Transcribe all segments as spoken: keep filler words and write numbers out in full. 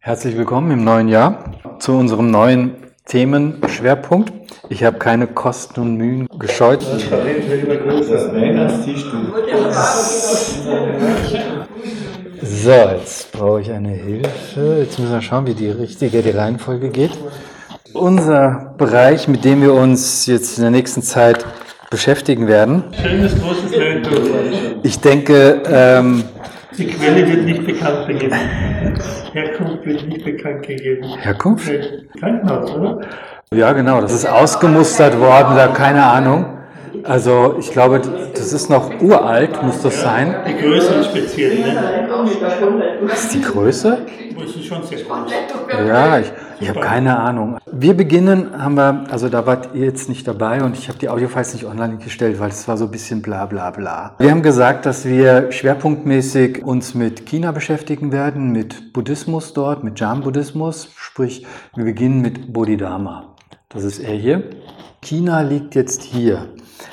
Herzlich willkommen im neuen Jahr zu unserem neuen Themenschwerpunkt. Ich habe keine Kosten und Mühen gescheut. So, jetzt brauche ich eine Hilfe. Jetzt müssen wir schauen, wie die richtige, die Reihenfolge geht. Unser Bereich, mit dem wir uns jetzt in der nächsten Zeit beschäftigen werden. Schönes großes Löto. Ich denke, ähm, die Quelle wird nicht bekannt gegeben. Herkunft wird nicht bekannt gegeben. Herkunft? Krankenhaus, oder? Ja, genau. Das ist ausgemustert worden, da keine Ahnung. Also ich glaube, das ist noch uralt, muss das sein. Die Größe ist speziell, ne? Was ist die Größe? Das ist schon sehr groß. Ja, ich, ich habe keine Ahnung. Wir beginnen, haben wir, also da wart ihr jetzt nicht dabei und ich habe die Audiofiles nicht online gestellt, weil es war so ein bisschen bla bla bla. Wir haben gesagt, dass wir schwerpunktmäßig uns mit China beschäftigen werden, mit Buddhismus dort, mit Jain-Buddhismus, sprich wir beginnen mit Bodhidharma. Das ist er hier. China liegt jetzt hier,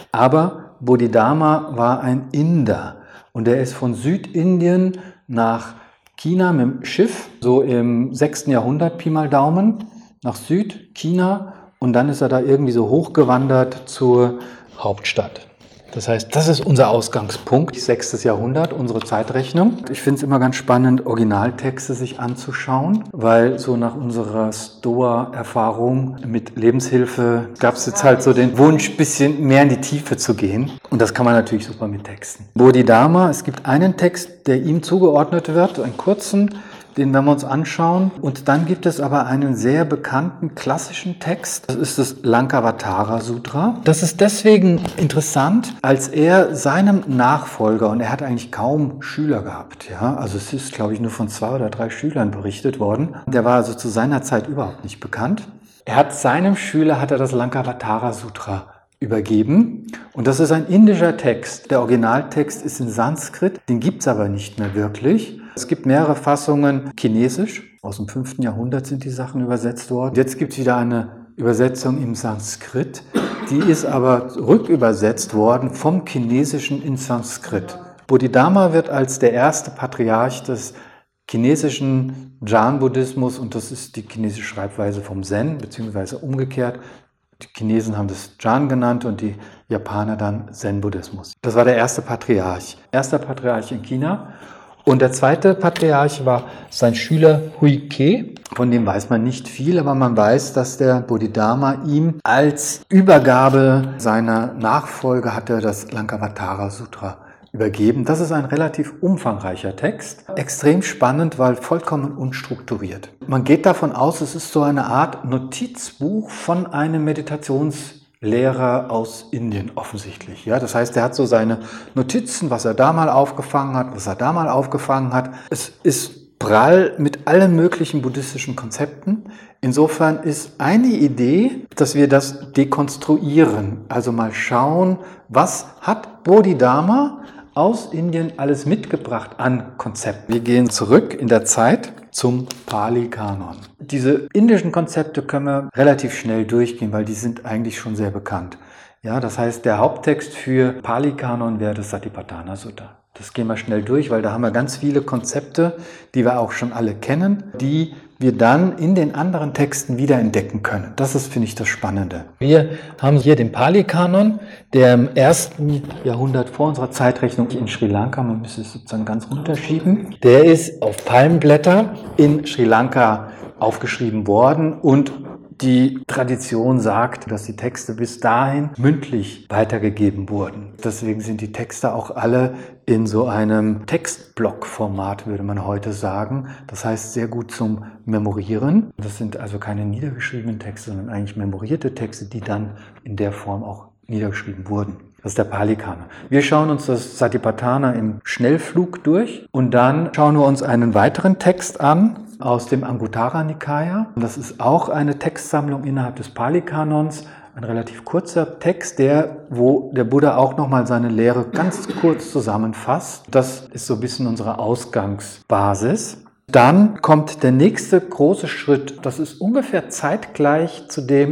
aber Bodhidharma war ein Inder und er ist von Südindien nach China mit dem Schiff, so im sechsten Jahrhundert, Pi mal Daumen, nach Südchina und dann ist er da irgendwie so hochgewandert zur Hauptstadt. Das heißt, das ist unser Ausgangspunkt, sechstes Jahrhundert, unsere Zeitrechnung. Ich finde es immer ganz spannend, Originaltexte sich anzuschauen, weil so nach unserer Stoa-Erfahrung mit Lebenshilfe gab es jetzt halt so den Wunsch, ein bisschen mehr in die Tiefe zu gehen. Und das kann man natürlich super mit Texten. Bodhidharma, es gibt einen Text, der ihm zugeordnet wird, einen kurzen, den werden wir uns anschauen. Und dann gibt es aber einen sehr bekannten klassischen Text. Das ist das Lankavatara Sutra. Das ist deswegen interessant, als er seinem Nachfolger, und er hat eigentlich kaum Schüler gehabt, ja, also es ist, glaube ich, nur von zwei oder drei Schülern berichtet worden. Der war also zu seiner Zeit überhaupt nicht bekannt. Er hat seinem Schüler, hat er das Lankavatara Sutra übergeben. Und das ist ein indischer Text. Der Originaltext ist in Sanskrit, den gibt es aber nicht mehr wirklich. Es gibt mehrere Fassungen chinesisch. Aus dem fünften Jahrhundert sind die Sachen übersetzt worden. Jetzt gibt es wieder eine Übersetzung im Sanskrit. Die ist aber rückübersetzt worden vom Chinesischen in Sanskrit. Bodhidharma wird als der erste Patriarch des chinesischen Jain-Buddhismus, und das ist die chinesische Schreibweise vom Zen, beziehungsweise umgekehrt. Die Chinesen haben das Jain genannt und die Japaner dann Zen-Buddhismus. Das war der erste Patriarch. Erster Patriarch in China. Und der zweite Patriarch war sein Schüler Hui Ke. Von dem weiß man nicht viel, aber man weiß, dass der Bodhidharma ihm als Übergabe seiner Nachfolge hatte das Lankavatara Sutra übergeben. Das ist ein relativ umfangreicher Text. Extrem spannend, weil vollkommen unstrukturiert. Man geht davon aus, es ist so eine Art Notizbuch von einem Meditationslehrer aus Indien offensichtlich. Ja, das heißt, er hat so seine Notizen, was er da mal aufgefangen hat, was er da mal aufgefangen hat. Es ist prall mit allen möglichen buddhistischen Konzepten. Insofern ist eine Idee, dass wir das dekonstruieren. Also mal schauen, was hat Bodhidharma aus Indien alles mitgebracht an Konzepten. Wir gehen zurück in der Zeit zum Pali-Kanon. Diese indischen Konzepte können wir relativ schnell durchgehen, weil die sind eigentlich schon sehr bekannt. Ja, das heißt, der Haupttext für Pali-Kanon wäre das Satipatthana Sutta. Das gehen wir schnell durch, weil da haben wir ganz viele Konzepte, die wir auch schon alle kennen, die wir dann in den anderen Texten wiederentdecken können. Das ist, finde ich, das Spannende. Wir haben hier den Pali-Kanon, der im ersten Jahrhundert vor unserer Zeitrechnung in Sri Lanka, man müsste es sozusagen ganz runterschieben, der ist auf Palmenblätter in Sri Lanka aufgeschrieben worden und die Tradition sagt, dass die Texte bis dahin mündlich weitergegeben wurden. Deswegen sind die Texte auch alle in so einem Textblock-Format, würde man heute sagen. Das heißt, sehr gut zum Memorieren. Das sind also keine niedergeschriebenen Texte, sondern eigentlich memorierte Texte, die dann in der Form auch niedergeschrieben wurden. Das ist der Pali-Kanon. Wir schauen uns das Satipatthana im Schnellflug durch und dann schauen wir uns einen weiteren Text an aus dem Anguttara Nikaya. Das ist auch eine Textsammlung innerhalb des Pali-Kanons, ein relativ kurzer Text, der, wo der Buddha auch nochmal seine Lehre ganz kurz zusammenfasst. Das ist so ein bisschen unsere Ausgangsbasis. Dann kommt der nächste große Schritt. Das ist ungefähr zeitgleich zu dem,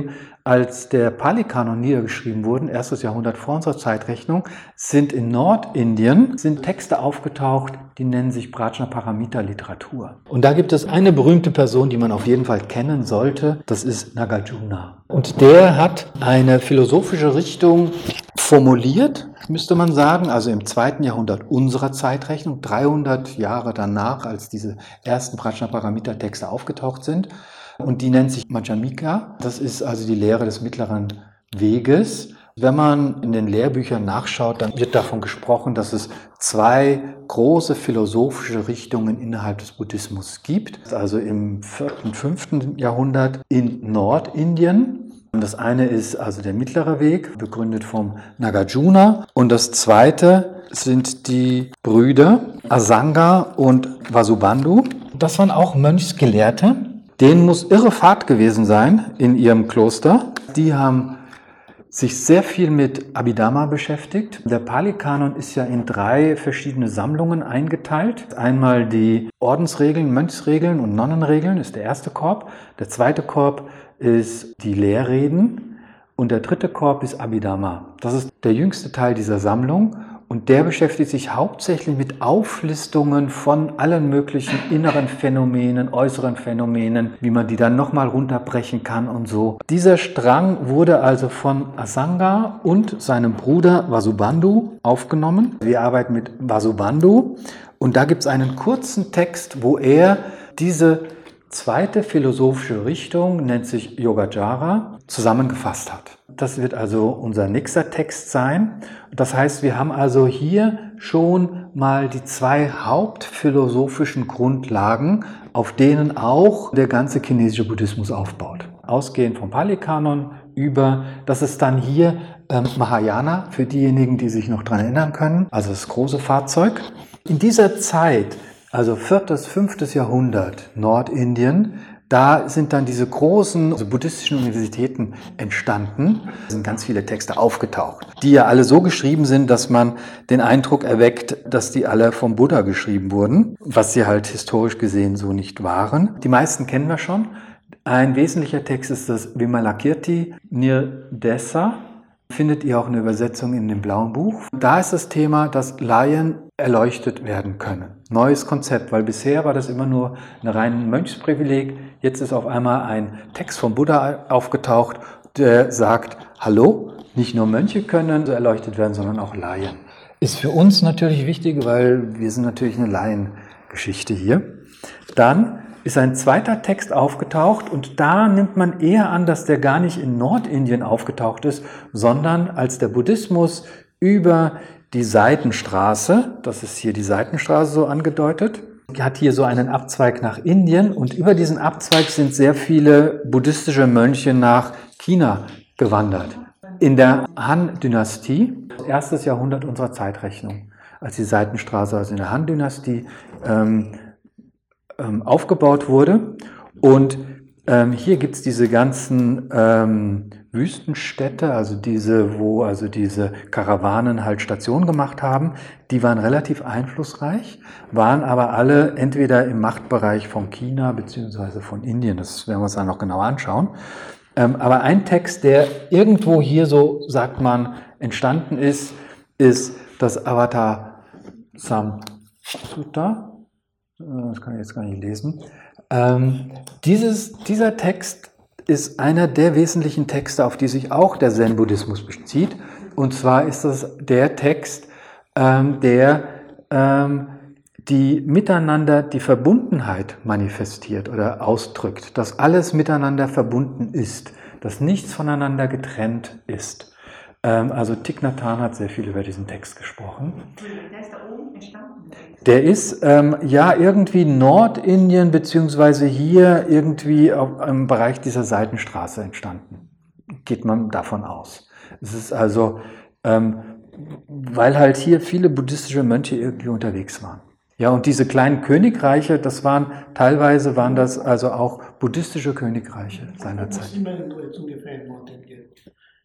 als der Pali-Kanon niedergeschrieben wurde, erstes Jahrhundert vor unserer Zeitrechnung, sind in Nordindien sind Texte aufgetaucht, die nennen sich Prajnaparamita-Literatur. Und da gibt es eine berühmte Person, die man auf jeden Fall kennen sollte, das ist Nagarjuna. Und der hat eine philosophische Richtung formuliert, müsste man sagen, also im zweiten Jahrhundert unserer Zeitrechnung, dreihundert Jahre danach, als diese ersten Prajnaparamita-Texte aufgetaucht sind. Und die nennt sich Madhyamika. Das ist also die Lehre des mittleren Weges. Wenn man in den Lehrbüchern nachschaut, dann wird davon gesprochen, dass es zwei große philosophische Richtungen innerhalb des Buddhismus gibt. Also im vierten, fünften Jahrhundert in Nordindien. Das eine ist also der mittlere Weg, begründet vom Nagarjuna. Und das zweite sind die Brüder Asanga und Vasubandhu. Das waren auch Mönchsgelehrte. Denen muss irre Fahrt gewesen sein in ihrem Kloster. Die haben sich sehr viel mit Abhidhamma beschäftigt. Der Pali-Kanon ist ja in drei verschiedene Sammlungen eingeteilt. Einmal die Ordensregeln, Mönchsregeln und Nonnenregeln ist der erste Korb. Der zweite Korb ist die Lehrreden und der dritte Korb ist Abhidhamma. Das ist der jüngste Teil dieser Sammlung und der beschäftigt sich hauptsächlich mit Auflistungen von allen möglichen inneren Phänomenen, äußeren Phänomenen, wie man die dann nochmal runterbrechen kann und so. Dieser Strang wurde also von Asanga und seinem Bruder Vasubandhu aufgenommen. Wir arbeiten mit Vasubandhu und da gibt es einen kurzen Text, wo er diese zweite philosophische Richtung, nennt sich Yogacara, zusammengefasst hat. Das wird also unser nächster Text sein. Das heißt, wir haben also hier schon mal die zwei hauptphilosophischen Grundlagen, auf denen auch der ganze chinesische Buddhismus aufbaut. Ausgehend vom Pali-Kanon über, das ist dann hier ähm, Mahayana, für diejenigen, die sich noch daran erinnern können, also das große Fahrzeug. In dieser Zeit, also viertes, fünftes Jahrhundert Nordindien, da sind dann diese großen also buddhistischen Universitäten entstanden. Es sind ganz viele Texte aufgetaucht, die ja alle so geschrieben sind, dass man den Eindruck erweckt, dass die alle vom Buddha geschrieben wurden, was sie halt historisch gesehen so nicht waren. Die meisten kennen wir schon. Ein wesentlicher Text ist das Vimalakirti Nirdesa. Findet ihr auch eine Übersetzung in dem blauen Buch. Da ist das Thema, dass Laien erleuchtet werden können. Neues Konzept, weil bisher war das immer nur ein reines Mönchsprivileg. Jetzt ist auf einmal ein Text vom Buddha aufgetaucht, der sagt, hallo, nicht nur Mönche können so erleuchtet werden, sondern auch Laien. Ist für uns natürlich wichtig, weil wir sind natürlich eine Laiengeschichte hier. Dann ist ein zweiter Text aufgetaucht und da nimmt man eher an, dass der gar nicht in Nordindien aufgetaucht ist, sondern als der Buddhismus über die Seitenstraße, das ist hier die Seitenstraße so angedeutet, hat hier so einen Abzweig nach Indien und über diesen Abzweig sind sehr viele buddhistische Mönche nach China gewandert. In der Han-Dynastie, erstes Jahrhundert unserer Zeitrechnung, als die Seitenstraße, also in der Han-Dynastie, ähm, ähm, aufgebaut wurde. Und ähm, hier gibt es diese ganzen ähm, Wüstenstädte, also diese, wo also diese Karawanen halt Station gemacht haben, die waren relativ einflussreich, waren aber alle entweder im Machtbereich von China bzw. von Indien, das werden wir uns dann noch genauer anschauen. Ähm, aber ein Text, der irgendwo hier so, sagt man, entstanden ist, ist das Avatar Samsutta. Das kann ich jetzt gar nicht lesen. Ähm, dieses, dieser Text ist einer der wesentlichen Texte, auf die sich auch der Zen-Buddhismus bezieht. Und zwar ist das der Text, ähm, der ähm, die miteinander die Verbundenheit manifestiert oder ausdrückt, dass alles miteinander verbunden ist, dass nichts voneinander getrennt ist. Ähm, also Thich Nhat Hanh hat sehr viel über diesen Text gesprochen. Der ist da oben entstanden? Der ist ähm, ja irgendwie Nordindien beziehungsweise hier irgendwie auf, im Bereich dieser Seitenstraße entstanden. Geht man davon aus. Es ist also, ähm, weil halt hier viele buddhistische Mönche irgendwie unterwegs waren. Ja, und diese kleinen Königreiche, das waren, teilweise waren das also auch buddhistische Königreiche seinerzeit. Wo sind wir denn jetzt ungefähr in Nordindien?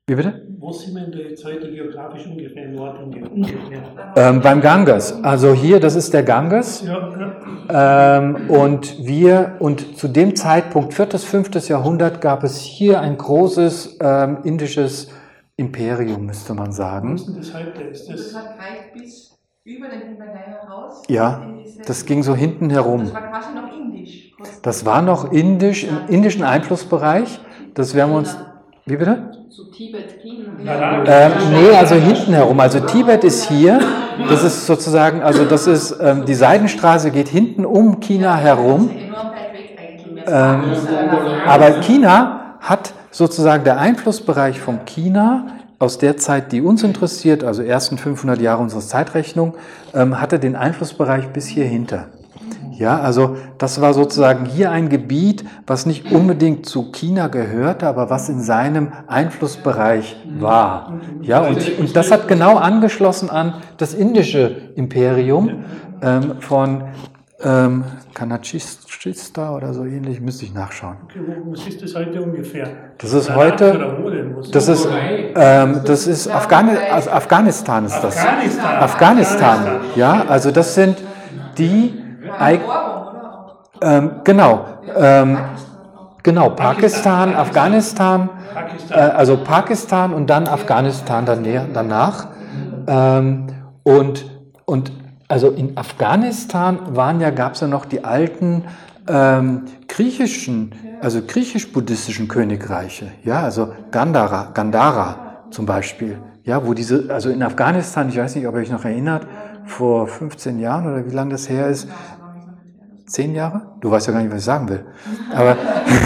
Wie bitte? Wo sind wir denn jetzt heute geografisch ungefähr in Nordindien? Ungefähr. Ähm, beim Ganges. Also hier, das ist der Ganges. Ja, ja. Ähm, und wir, und zu dem Zeitpunkt, viertes, fünftes Jahrhundert, gab es hier ein großes ähm, indisches Imperium, müsste man Wo sagen. ist denn das heute? Ist Das das, hat reicht bis über den Himalaya raus. Ja, in diese- das ging so hinten herum. Das war quasi noch indisch. Das war noch indisch, im indischen Einflussbereich. Das werden wir uns... Wie bitte? Zu Tibet, China. Ja. Ähm, nee, also hinten herum. Also Tibet ist hier. Das ist sozusagen, also das ist, ähm, die Seidenstraße geht hinten um China herum. Das ist enorm weit weg eigentlich. Ähm, aber China hat sozusagen der Einflussbereich von China aus der Zeit, die uns interessiert, also ersten fünfhundert Jahre unserer Zeitrechnung, ähm, hatte den Einflussbereich bis hier hinter. Ja, also das war sozusagen hier ein Gebiet, was nicht unbedingt zu China gehörte, aber was in seinem Einflussbereich war. Ja, und, und das hat genau angeschlossen an das indische Imperium ähm, von ähm, Kanachista oder so ähnlich, müsste ich nachschauen. okay, wo, wo ist das heute ungefähr? Das ist Danach heute, oder wo denn? Wo ist das ist, ähm, das ist Afghani also Afghanistan ist das. Afghanistan. Afghanistan, ja, also das sind die, Eig- ähm, genau, ähm, genau, Pakistan, Afghanistan, äh, Pakistan. also Pakistan und dann Afghanistan danä- danach. Ähm, und, und also in Afghanistan waren ja, gab es ja noch die alten ähm, griechischen, also griechisch-buddhistischen Königreiche, ja, also Gandhara, Gandhara zum Beispiel, ja, wo diese, also in Afghanistan, ich weiß nicht, ob ihr euch noch erinnert, vor fünfzehn Jahren oder wie lange das her ist, zehn Jahre? Du weißt ja gar nicht, was ich sagen will. Aber,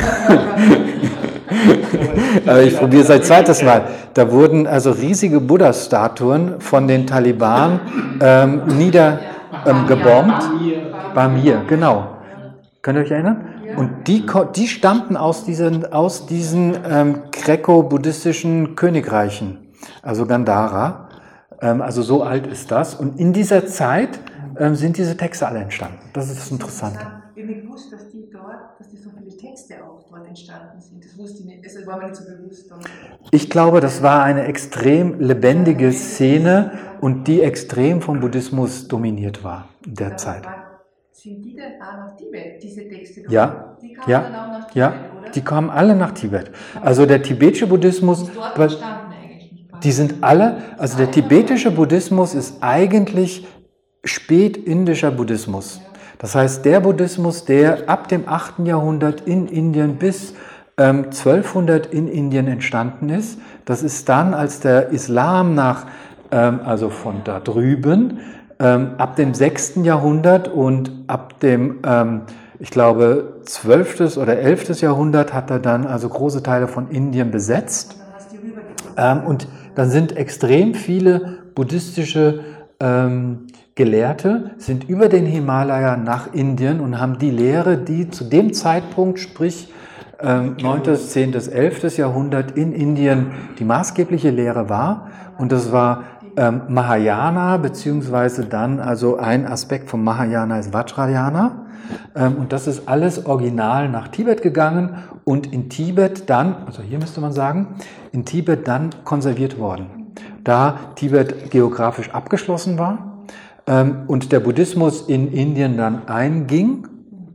aber ich probiere es als zweites Mal. Da wurden also riesige Buddha-Statuen von den Taliban ähm, niedergebombt. Ähm, gebombt. Bamir, genau. Könnt ihr euch erinnern? Und die, ko- die stammten aus diesen, aus diesen ähm, greco-buddhistischen Königreichen, also Gandhara. Ähm, also so alt ist das. Und in dieser Zeit ähm, sind diese Texte alle entstanden. Das ist das Interessante. Ich habe nicht gewusst, dass die dort, dass die so viele Texte auch dort entstanden sind. Das wusste ich nicht, das war mir nicht so bewusst. Und Ich glaube, das war eine extrem lebendige Szene und die extrem vom Buddhismus dominiert war in der Zeit. Sind die denn auch nach Tibet, diese Texte? Ja, Die kamen ja, dann auch nach Tibet, ja, oder? die kamen alle nach Tibet. Also der tibetische Buddhismus, Ist dort aber entstanden eigentlich nicht wahr? die sind alle, also der tibetische Buddhismus ist eigentlich spätindischer Buddhismus. Das heißt, der Buddhismus, der ab dem achten Jahrhundert in Indien bis ähm, zwölfhundert in Indien entstanden ist, das ist dann, als der Islam nach, ähm, also von da drüben, ähm, ab dem sechsten Jahrhundert und ab dem, ähm, ich glaube, zwölften oder elften Jahrhundert hat er dann also große Teile von Indien besetzt. Und dann hast du die rübergebracht. Ähm, und dann sind extrem viele buddhistische ähm, Gelehrte sind über den Himalaya nach Indien und haben die Lehre, die zu dem Zeitpunkt, sprich ähm, neunten, zehnten, elften Jahrhundert in Indien die maßgebliche Lehre war. Und das war ähm, Mahayana, beziehungsweise dann, also ein Aspekt von Mahayana ist Vajrayana. Ähm, und das ist alles original nach Tibet gegangen und in Tibet dann, also hier müsste man sagen, in Tibet dann konserviert worden. Da Tibet geografisch abgeschlossen war ähm, und der Buddhismus in Indien dann einging.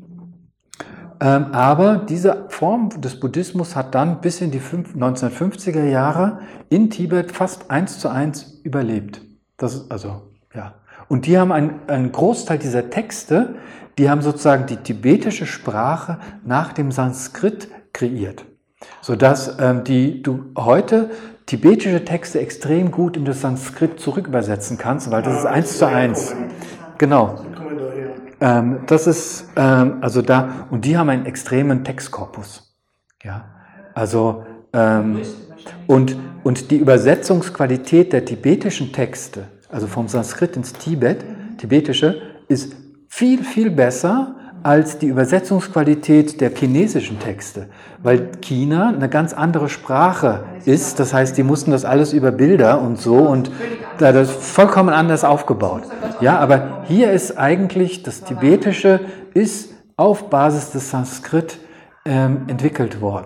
Ähm, aber diese Form des Buddhismus hat dann bis in die neunzehnhundertfünfziger Jahre in Tibet fast eins zu eins überlebt. Das ist also, ja. Und die haben einen, einen Großteil dieser Texte, die haben sozusagen die tibetische Sprache nach dem Sanskrit kreiert, sodass ähm, die, du heute tibetische Texte extrem gut in das Sanskrit zurückübersetzen kannst, weil das ist eins zu eins. Genau. Die kommen daher. Ähm, das ist, ähm, also da, und die haben einen extremen Textkorpus. Ja, also, ähm, und, und die Übersetzungsqualität der tibetischen Texte, also vom Sanskrit ins Tibet, tibetische, ist viel, viel besser als die Übersetzungsqualität der chinesischen Texte, weil China eine ganz andere Sprache ist. Das heißt, die mussten das alles über Bilder und so und da das vollkommen anders aufgebaut. Ja, aber hier ist eigentlich das Tibetische ist auf Basis des Sanskrit ähm, entwickelt worden.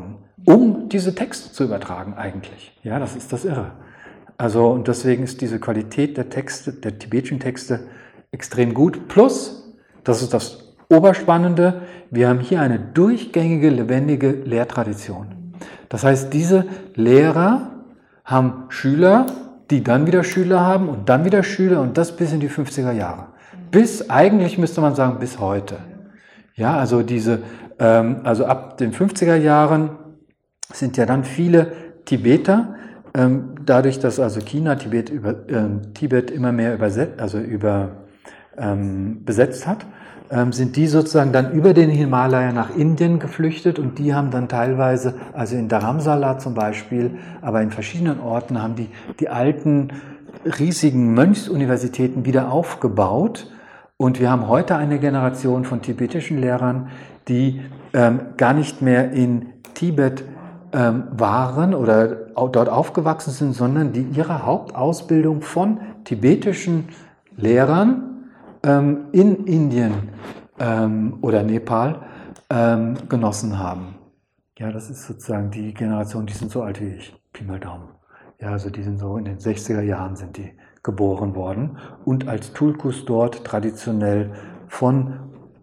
um diese Texte zu übertragen eigentlich. Ja, das ist das Irre. Also, und deswegen ist diese Qualität der Texte, der tibetischen Texte extrem gut. Plus, das ist das Oberspannende, wir haben hier eine durchgängige, lebendige Lehrtradition. Das heißt, diese Lehrer haben Schüler, die dann wieder Schüler haben und dann wieder Schüler und das bis in die fünfziger Jahre. Bis, eigentlich müsste man sagen, bis heute. Ja, also diese, ähm, also ab den fünfziger Jahren sind ja dann viele Tibeter, ähm, dadurch, dass also China Tibet, über, ähm, Tibet immer mehr überset, also über, ähm, besetzt hat, ähm, sind die sozusagen dann über den Himalaya nach Indien geflüchtet und die haben dann teilweise, also in Dharamsala zum Beispiel, aber in verschiedenen Orten haben die die alten riesigen Mönchsuniversitäten wieder aufgebaut und wir haben heute eine Generation von tibetischen Lehrern, die ähm, gar nicht mehr in Tibet ähm, waren oder dort aufgewachsen sind, sondern die ihre Hauptausbildung von tibetischen Lehrern ähm, in Indien ähm, oder Nepal ähm, genossen haben. Ja, das ist sozusagen die Generation, die sind so alt wie ich, Pi mal Daumen. Ja, also die sind so in den sechziger Jahren sind die geboren worden und als Tulkus dort traditionell von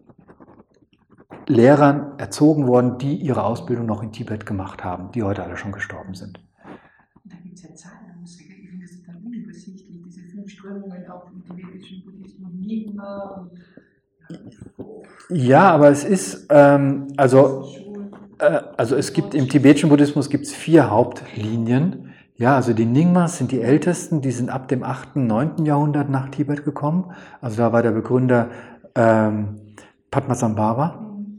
Lehrern erzogen worden, die ihre Ausbildung noch in Tibet gemacht haben, die heute alle schon gestorben sind. Da gibt es ja zahllose, ich finde das total unübersichtlich, diese fünf Strömungen auch im tibetischen Buddhismus, Nyingma und ja, aber es ist, ähm, also, äh, also es gibt im tibetischen Buddhismus gibt es vier Hauptlinien. Ja, also die Nyingmas sind die ältesten, die sind ab dem achten, neunten Jahrhundert nach Tibet gekommen. Also da war der Begründer ähm, Padmasambhava.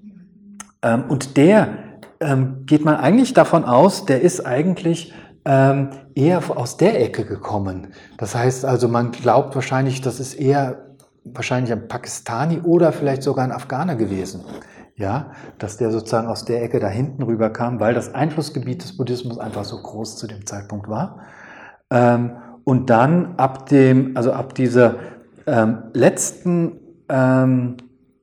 Ähm, und der ähm, geht man eigentlich davon aus, der ist eigentlich ähm, eher aus der Ecke gekommen. Das heißt also, man glaubt wahrscheinlich, das ist eher wahrscheinlich ein Pakistani oder vielleicht sogar ein Afghaner gewesen. Ja, dass der sozusagen aus der Ecke da hinten rüber kam, weil das Einflussgebiet des Buddhismus einfach so groß zu dem Zeitpunkt war. Ähm, und dann ab dem, also ab dieser ähm, letzten ähm,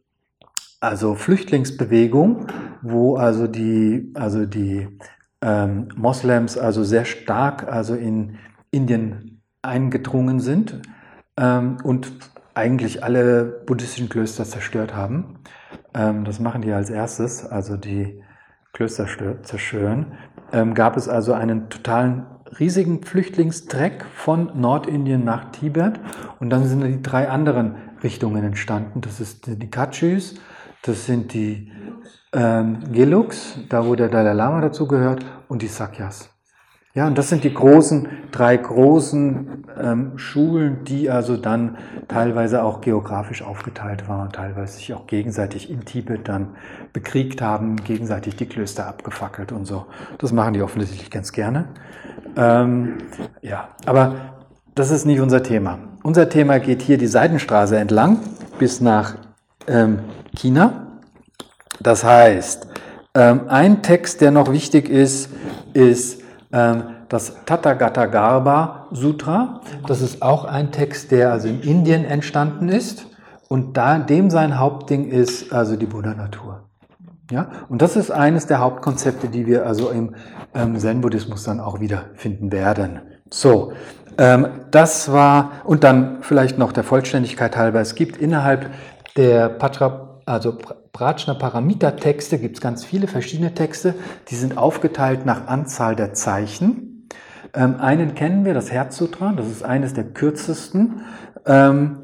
also Flüchtlingsbewegung, wo also die, also die ähm, Moslems also sehr stark also in Indien eingedrungen sind ähm, und eigentlich alle buddhistischen Klöster zerstört haben. Ähm, das machen die als erstes, also die Klöster zerstören. Ähm, gab es also einen totalen riesigen Flüchtlingstreck von Nordindien nach Tibet und dann sind die drei anderen Richtungen entstanden. Das ist die Kachus, das sind die ähm, Geluks, da wo der Dalai Lama dazu gehört, und die Sakyas. Ja, und das sind die großen, drei großen ähm, Schulen, die also dann teilweise auch geografisch aufgeteilt waren und teilweise sich auch gegenseitig in Tibet dann bekriegt haben, gegenseitig die Klöster abgefackelt und so. Das machen die offensichtlich ganz gerne. Ähm, ja, aber das ist nicht unser Thema. Unser Thema geht hier die Seidenstraße entlang bis nach ähm, China. Das heißt, ähm, ein Text, der noch wichtig ist, ist das Tathagata Sutra. Das ist auch ein Text, der also in Indien entstanden ist und da, dem sein Hauptding ist also die Buddha-Natur. Ja? Und das ist eines der Hauptkonzepte, die wir also im ähm, Zen-Buddhismus dann auch wiederfinden werden. So, ähm, das war, und dann vielleicht noch der Vollständigkeit halber, es gibt innerhalb der Patra, also Prajnaparamita-Texte gibt es ganz viele verschiedene Texte, die sind aufgeteilt nach Anzahl der Zeichen. Ähm, einen kennen wir, das Herzsutra, das ist eines der kürzesten ähm,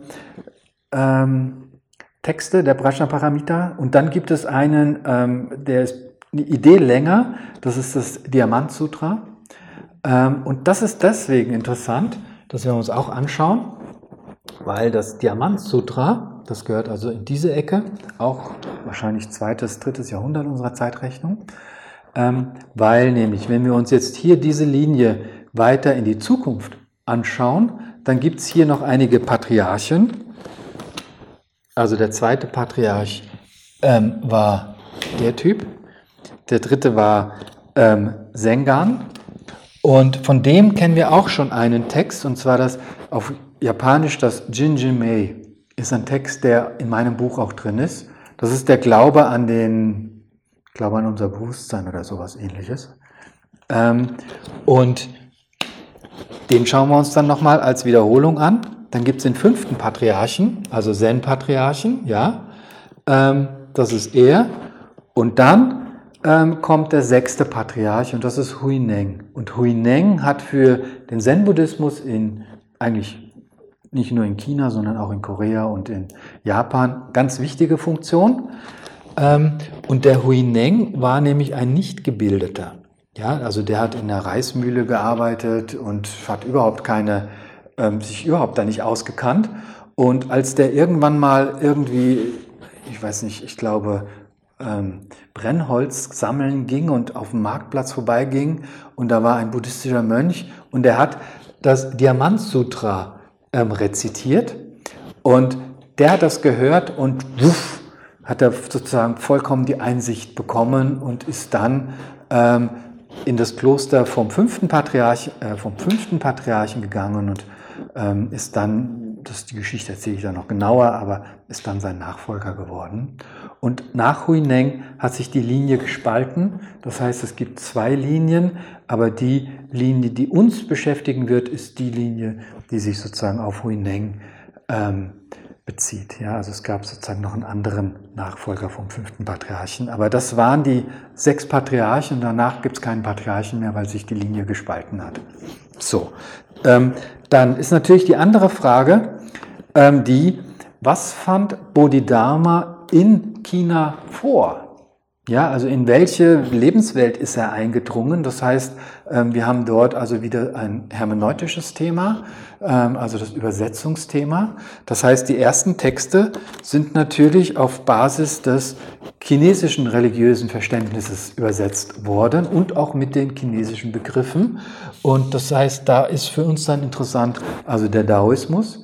ähm, Texte der Prajnaparamita. Und dann gibt es einen, ähm, der ist eine Idee länger, das ist das Diamantsutra. Ähm, und das ist deswegen interessant, dass wir uns auch anschauen, weil das Diamantsutra, das gehört also in diese Ecke, auch wahrscheinlich zweites, drittes Jahrhundert unserer Zeitrechnung, ähm, weil nämlich, wenn wir uns jetzt hier diese Linie weiter in die Zukunft anschauen, dann gibt es hier noch einige Patriarchen. Also der zweite Patriarch ähm, war der Typ, der dritte war ähm, Sengan und von dem kennen wir auch schon einen Text, und zwar das auf Japanisch das Jinjinmei. Ist ein Text, der in meinem Buch auch drin ist. Das ist der Glaube an den, Glaube an unser Bewusstsein oder sowas Ähnliches. Ähm, und den schauen wir uns dann nochmal als Wiederholung an. Dann gibt es den fünften Patriarchen, also Zen-Patriarchen, ja. Ähm, das ist er. Und dann ähm, kommt der sechste Patriarch und das ist Huineng. Und Huineng hat für den Zen-Buddhismus in eigentlich nicht nur in China, sondern auch in Korea und in Japan ganz wichtige Funktion. Ähm, und der Huineng war nämlich ein Nichtgebildeter. Ja, also der hat in der Reismühle gearbeitet und hat überhaupt keine, ähm, sich überhaupt da nicht ausgekannt. Und als der irgendwann mal irgendwie, ich weiß nicht, ich glaube, ähm, Brennholz sammeln ging und auf dem Marktplatz vorbeiging und da war ein buddhistischer Mönch und der hat das Diamantsutra ähm, rezitiert und der hat das gehört und wuff, hat er sozusagen vollkommen die Einsicht bekommen und ist dann ähm, in das Kloster vom fünften Patriarch, äh, vom fünften Patriarchen gegangen und ähm, ist dann, das die Geschichte erzähle ich dann noch genauer, aber ist dann sein Nachfolger geworden. Und nach Huineng hat sich die Linie gespalten. Das heißt, es gibt zwei Linien, aber die Linie, die uns beschäftigen wird, ist die Linie, die sich sozusagen auf Huineng ähm, bezieht. Ja, also es gab sozusagen noch einen anderen Nachfolger vom fünften Patriarchen. Aber das waren die sechs Patriarchen und danach gibt es keinen Patriarchen mehr, weil sich die Linie gespalten hat. So, ähm, dann ist natürlich die andere Frage, ähm, die, was fand Bodhidharma in China vor? Ja, also in welche Lebenswelt ist er eingedrungen? Das heißt, wir haben dort also wieder ein hermeneutisches Thema, also das Übersetzungsthema. Das heißt, die ersten Texte sind natürlich auf Basis des chinesischen religiösen Verständnisses übersetzt worden und auch mit den chinesischen Begriffen. Und das heißt, da ist für uns dann interessant, also der Daoismus.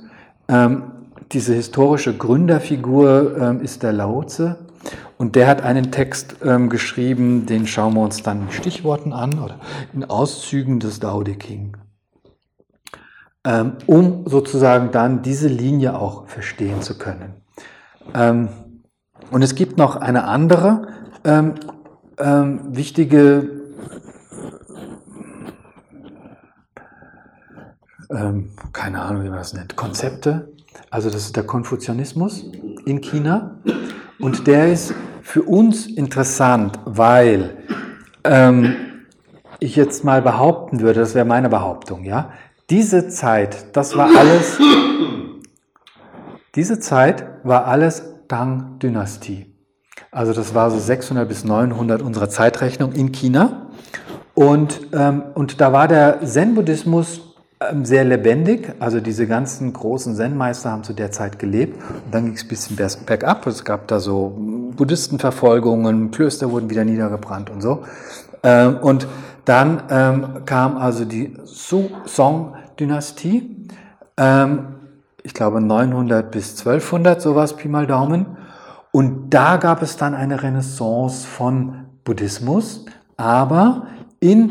Diese historische Gründerfigur ähm, ist der Lao Tse und der hat einen Text ähm, geschrieben, den schauen wir uns dann in Stichworten an oder in Auszügen des Tao Te Ching, ähm, um sozusagen dann diese Linie auch verstehen zu können. Ähm, und es gibt noch eine andere ähm, ähm, wichtige ähm, keine Ahnung, wie man das nennt, Konzepte. Also das ist der Konfuzianismus in China und der ist für uns interessant, weil ähm, ich jetzt mal behaupten würde, das wäre meine Behauptung, ja, diese Zeit, das war alles, diese Zeit war alles Tang-Dynastie. Also das war so sechshundert bis neunhundert unserer Zeitrechnung in China und, ähm, und da war der Zen-Buddhismus sehr lebendig, also diese ganzen großen Zen-Meister haben zu der Zeit gelebt und dann ging es ein bisschen bergab, es gab da so Buddhistenverfolgungen, Klöster wurden wieder niedergebrannt und so und dann ähm, kam also die Song-Dynastie, ähm, ich glaube neunhundert bis zwölfhundert, sowas, Pi mal Daumen, und da gab es dann eine Renaissance von Buddhismus, aber in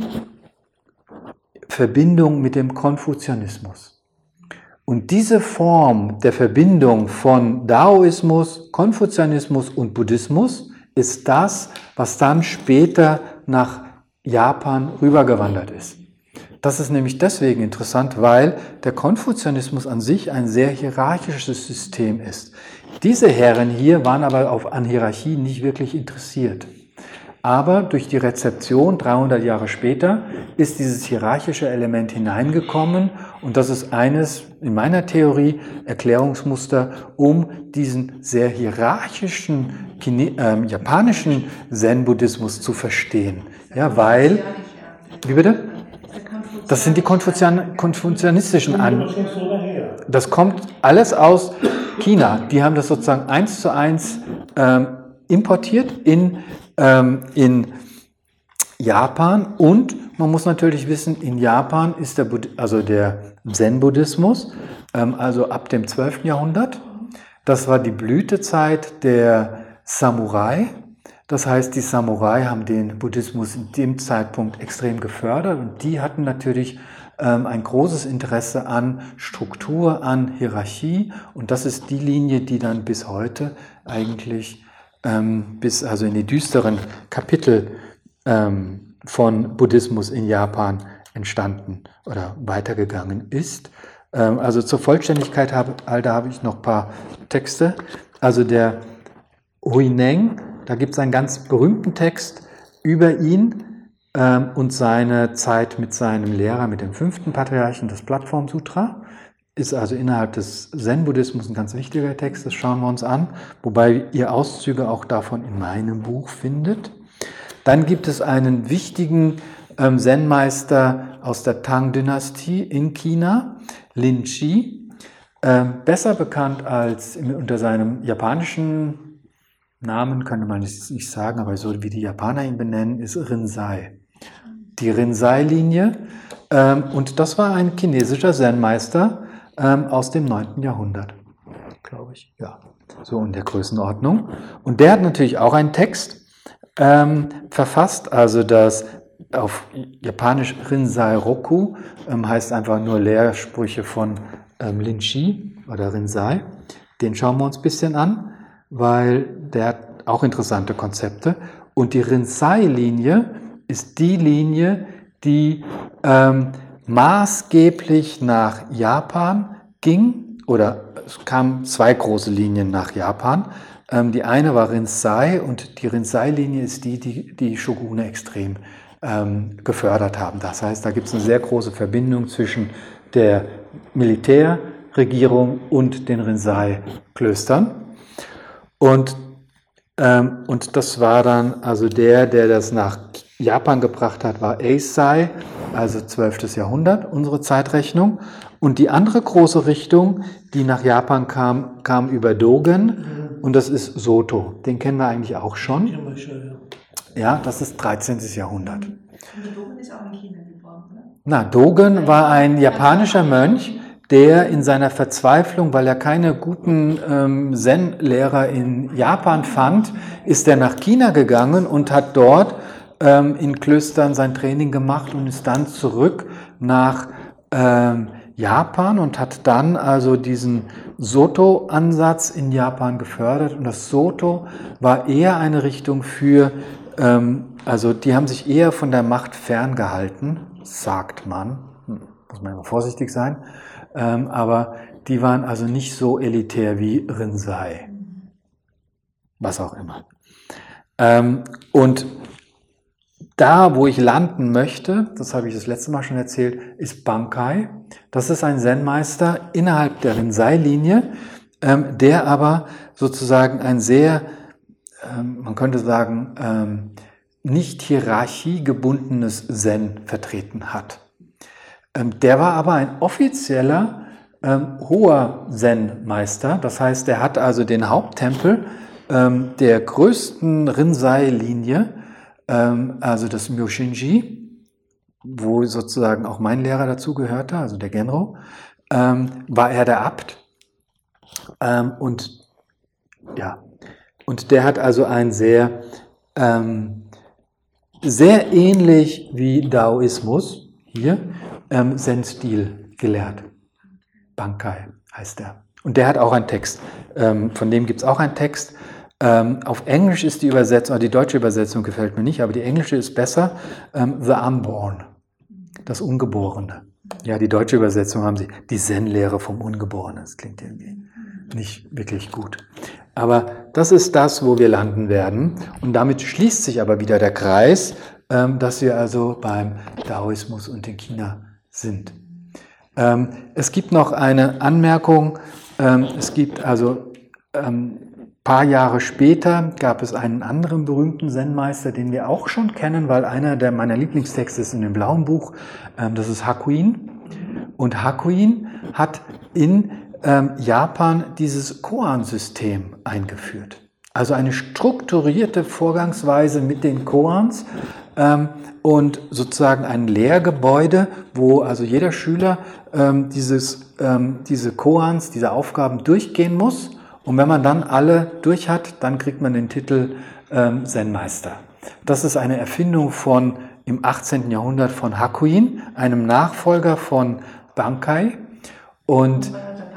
Verbindung mit dem Konfuzianismus. Und diese Form der Verbindung von Daoismus, Konfuzianismus und Buddhismus ist das, was dann später nach Japan rübergewandert ist. Das ist nämlich deswegen interessant, weil der Konfuzianismus an sich ein sehr hierarchisches System ist. Diese Herren hier waren aber auf, an Hierarchie nicht wirklich interessiert. Aber durch die Rezeption, dreihundert Jahre später, ist dieses hierarchische Element hineingekommen und das ist eines, in meiner Theorie, Erklärungsmuster, um diesen sehr hierarchischen Chine- äh, japanischen Zen-Buddhismus zu verstehen. Ja, weil, wie bitte? Das sind die Konfuzian- konfuzianistischen An. Das kommt alles aus China. Die haben das sozusagen eins zu eins ähm, importiert in in Japan und man muss natürlich wissen, in Japan ist der, Bud- also der Zen-Buddhismus, ähm, also ab dem zwölften Jahrhundert. Das war die Blütezeit der Samurai. Das heißt, die Samurai haben den Buddhismus in dem Zeitpunkt extrem gefördert und die hatten natürlich ähm, ein großes Interesse an Struktur, an Hierarchie und das ist die Linie, die dann bis heute eigentlich bis also in die düsteren Kapitel ähm, von Buddhismus in Japan entstanden oder weitergegangen ist. Ähm, also zur Vollständigkeit habe, Alter, habe ich noch ein paar Texte. Also der Huineng, da gibt es einen ganz berühmten Text über ihn ähm, und seine Zeit mit seinem Lehrer, mit dem fünften Patriarchen, das Plattform-Sutra. Ist also innerhalb des Zen-Buddhismus ein ganz wichtiger Text, das schauen wir uns an, wobei ihr Auszüge auch davon in meinem Buch findet. Dann gibt es einen wichtigen ähm, Zen-Meister aus der Tang-Dynastie in China, Lin Chi, ähm, besser bekannt als unter seinem japanischen Namen, könnte man nicht, nicht sagen, aber so wie die Japaner ihn benennen, ist Rinzai. Die Rinzai-Linie, ähm, und das war ein chinesischer Zen-Meister, Ähm, aus dem neunten Jahrhundert, glaube ich, ja, so in der Größenordnung. Und der hat natürlich auch einen Text ähm, verfasst, also das auf Japanisch Rinzai Roku ähm, heißt einfach nur Lehrsprüche von ähm, Lin Chi oder Rinzai. Den schauen wir uns ein bisschen an, weil der hat auch interessante Konzepte. Und die Rinzai-Linie ist die Linie, die ähm, maßgeblich nach Japan ging, oder es kamen zwei große Linien nach Japan. Ähm, die eine war Rinzai und die Rinzai-Linie ist die, die die Shogune extrem ähm, gefördert haben. Das heißt, da gibt es eine sehr große Verbindung zwischen der Militärregierung und den Rinzai-Klöstern. Und, ähm, und das war dann, also der, der das nach Japan gebracht hat, war Eisai, also zwölftes Jahrhundert, unsere Zeitrechnung. Und die andere große Richtung, die nach Japan kam, kam über Dogen, und das ist Soto. Den kennen wir eigentlich auch schon. Ja, das ist dreizehntes Jahrhundert. Und der Dogen ist auch in China geboren, oder? Na, Dogen war ein japanischer Mönch, der in seiner Verzweiflung, weil er keine guten ähm, Zen-Lehrer in Japan fand, ist er nach China gegangen und hat dort in Klöstern sein Training gemacht und ist dann zurück nach ähm, Japan und hat dann also diesen Soto-Ansatz in Japan gefördert. Und das Soto war eher eine Richtung für, ähm, also die haben sich eher von der Macht ferngehalten, sagt man, hm, muss man immer vorsichtig sein, ähm, aber die waren also nicht so elitär wie Rinzai, was auch immer. Ähm, und Da, wo ich landen möchte, das habe ich das letzte Mal schon erzählt, ist Bankai. Das ist ein Zen-Meister innerhalb der Rinzai-Linie, ähm, der aber sozusagen ein sehr, ähm, man könnte sagen, ähm, nicht hierarchiegebundenes Zen vertreten hat. Ähm, der war aber ein offizieller, ähm, hoher Zen-Meister. Das heißt, er hat also den Haupttempel ähm, der größten Rinzai-Linie, also das Myoshinji, wo sozusagen auch mein Lehrer dazugehörte, also der Genro, ähm, war er der Abt. Ähm, und ja, und der hat also ein sehr, ähm, sehr ähnlich wie Daoismus hier ähm, Zen-Stil gelehrt. Bankai heißt er. Und der hat auch einen Text. Ähm, von dem gibt es auch einen Text. Ähm, auf Englisch ist die Übersetzung, die deutsche Übersetzung gefällt mir nicht, aber die englische ist besser, ähm, The Unborn, das Ungeborene. Ja, die deutsche Übersetzung haben sie, die Zen-Lehre vom Ungeborenen. Das klingt irgendwie nicht wirklich gut. Aber das ist das, wo wir landen werden. Und damit schließt sich aber wieder der Kreis, ähm, dass wir also beim Daoismus und in China sind. Ähm, es gibt noch eine Anmerkung. Ähm, es gibt also ähm, paar Jahre später gab es einen anderen berühmten Zen-Meister, den wir auch schon kennen, weil einer der meiner Lieblingstexte ist in dem blauen Buch, ähm, das ist Hakuin. Und Hakuin hat in ähm, Japan dieses Koan-System eingeführt. Also eine strukturierte Vorgangsweise mit den Koans ähm, und sozusagen ein Lehrgebäude, wo also jeder Schüler ähm, dieses, ähm, diese Koans, diese Aufgaben durchgehen muss. Und wenn man dann alle durch hat, dann kriegt man den Titel ähm, Zen-Meister. Das ist eine Erfindung von im achtzehnten Jahrhundert von Hakuin, einem Nachfolger von Bankai. Und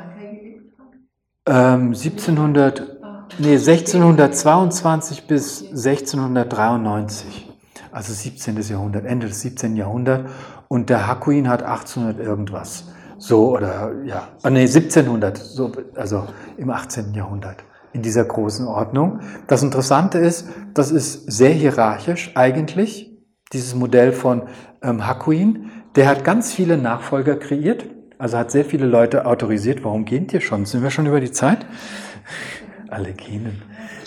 ähm, siebzehnhundert, nee, sechzehnhundertzweiundzwanzig bis sechzehnhundertdreiundneunzig. also siebzehnten. Jahrhundert, Ende des siebzehnten. Jahrhunderts. Und der Hakuin hat achtzehnhundert irgendwas. So, oder, ja, oh, nee, siebzehnhundert, so, also im achtzehnten. Jahrhundert, in dieser großen Ordnung. Das Interessante ist, das ist sehr hierarchisch eigentlich, dieses Modell von ähm, Hakuin. Der hat ganz viele Nachfolger kreiert, also hat sehr viele Leute autorisiert. Warum gehen die schon? Sind wir schon über die Zeit? Alle gehen.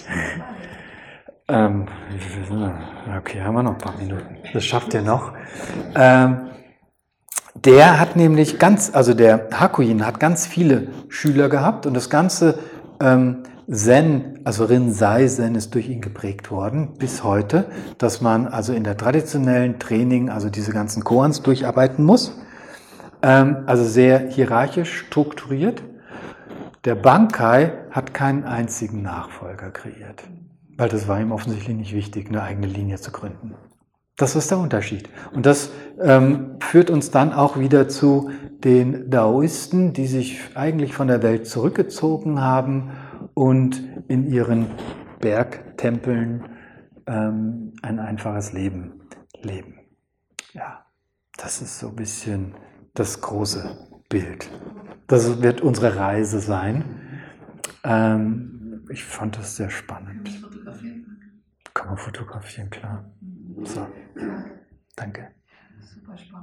ähm, okay, haben wir noch ein paar Minuten. Das schafft ihr noch. Ähm, Der hat nämlich ganz, also der Hakuin hat ganz viele Schüler gehabt und das ganze ähm, Zen, also Rinzai Zen ist durch ihn geprägt worden bis heute, dass man also in der traditionellen Training, also diese ganzen Koans durcharbeiten muss, ähm, also sehr hierarchisch strukturiert. Der Bankai hat keinen einzigen Nachfolger kreiert, weil das war ihm offensichtlich nicht wichtig, eine eigene Linie zu gründen. Das ist der Unterschied. Und das ähm, führt uns dann auch wieder zu den Daoisten, die sich eigentlich von der Welt zurückgezogen haben und in ihren Bergtempeln ähm, ein einfaches Leben leben. Ja, das ist so ein bisschen das große Bild. Das wird unsere Reise sein. Ähm, ich fand das sehr spannend. Kann man fotografieren, klar. So, danke. Super spannend.